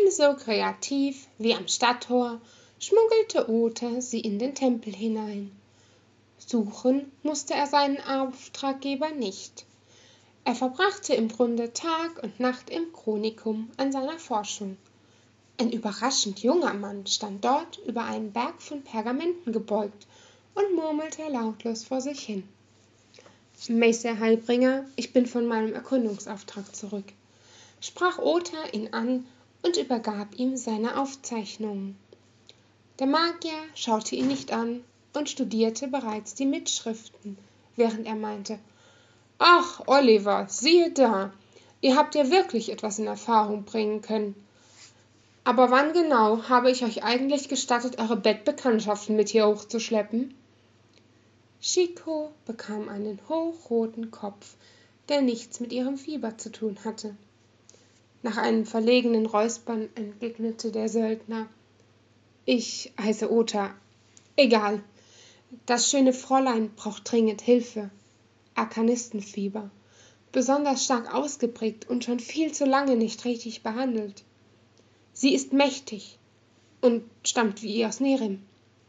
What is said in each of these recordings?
Ebenso kreativ wie am Stadttor schmuggelte Ota sie in den Tempel hinein. Suchen musste er seinen Auftraggeber nicht. Er verbrachte im Grunde Tag und Nacht im Chronikum an seiner Forschung. Ein überraschend junger Mann stand dort über einen Berg von Pergamenten gebeugt und murmelte lautlos vor sich hin. »Meister Heilbringer, ich bin von meinem Erkundungsauftrag zurück«, sprach Ota ihn an und übergab ihm seine Aufzeichnungen. Der Magier schaute ihn nicht an und studierte bereits die Mitschriften, während er meinte: »Ach, Oliver, siehe da, ihr habt ja wirklich etwas in Erfahrung bringen können. Aber wann genau habe ich euch eigentlich gestattet, eure Bettbekanntschaften mit hier hochzuschleppen?« Chico bekam einen hochroten Kopf, der nichts mit ihrem Fieber zu tun hatte. Nach einem verlegenen Räuspern entgegnete der Söldner: »Ich heiße Ota. Egal. Das schöne Fräulein braucht dringend Hilfe. Arkanistenfieber. Besonders stark ausgeprägt und schon viel zu lange nicht richtig behandelt. Sie ist mächtig und stammt wie ihr aus Nerim.«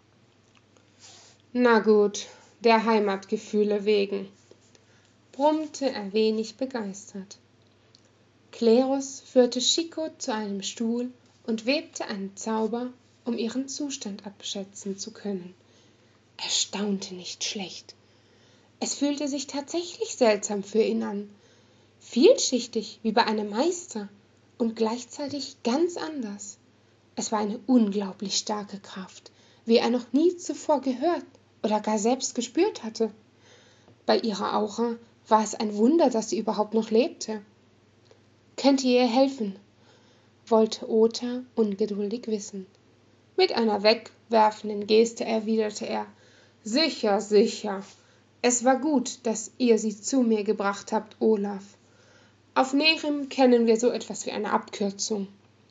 »Na gut, der Heimatgefühle wegen«, brummte er wenig begeistert. Klerus führte Chico zu einem Stuhl und webte einen Zauber, um ihren Zustand abschätzen zu können. Er staunte nicht schlecht. Es fühlte sich tatsächlich seltsam für ihn an, vielschichtig wie bei einem Meister und gleichzeitig ganz anders. Es war eine unglaublich starke Kraft, wie er noch nie zuvor gehört oder gar selbst gespürt hatte. Bei ihrer Aura war es ein Wunder, dass sie überhaupt noch lebte. »Könnt ihr ihr helfen?«, wollte Ota ungeduldig wissen. Mit einer wegwerfenden Geste erwiderte er: »Sicher, sicher. Es war gut, dass ihr sie zu mir gebracht habt, Olaf. Auf Nerim kennen wir so etwas wie eine Abkürzung.«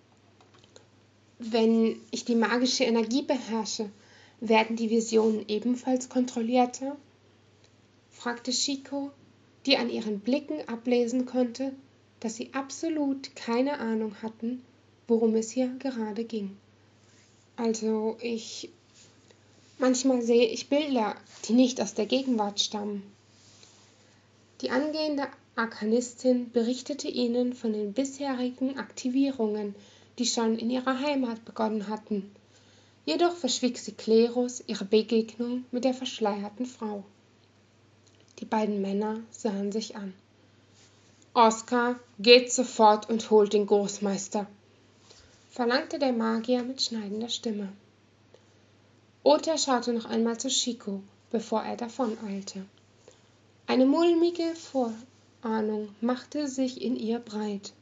»Wenn ich die magische Energie beherrsche, werden die Visionen ebenfalls kontrollierter?«, fragte Chico, die an ihren Blicken ablesen konnte, dass sie absolut keine Ahnung hatten, worum es hier gerade ging. »Also, manchmal sehe ich Bilder, die nicht aus der Gegenwart stammen.« Die angehende Arkanistin berichtete ihnen von den bisherigen Aktivierungen, die schon in ihrer Heimat begonnen hatten. Jedoch verschwieg sie Klerus ihre Begegnung mit der verschleierten Frau. Die beiden Männer sahen sich an. »Oskar, geht sofort und holt den Großmeister«, verlangte der Magier mit schneidender Stimme. Ota schaute noch einmal zu Chico, bevor er davoneilte. Eine mulmige Vorahnung machte sich in ihr breit.